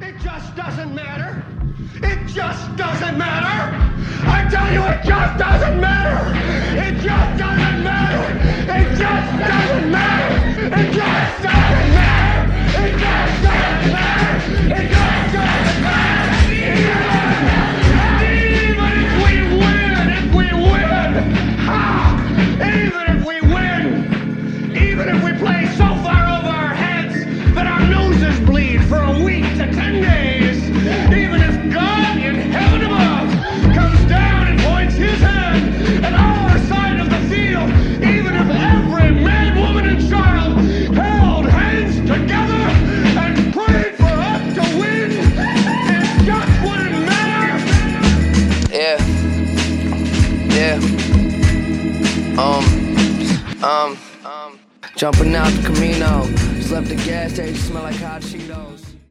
It just doesn't matter. It just doesn't matter. I tell you, it just doesn't matter. It just doesn't matter. It just doesn't matter. It just doesn't matter. It just doesn't matter. It just doesn't matter. Even if we win, even if we play so far over our heads that our noses bleed for a week to 10 days, even if God in heaven above comes down and points his hand at our side of the field, even if every man, woman, and child held hands together and prayed for us to win, it just wouldn't matter. Yeah. Jumping out the Camino, just left the gas station, smell like hot Cheetos.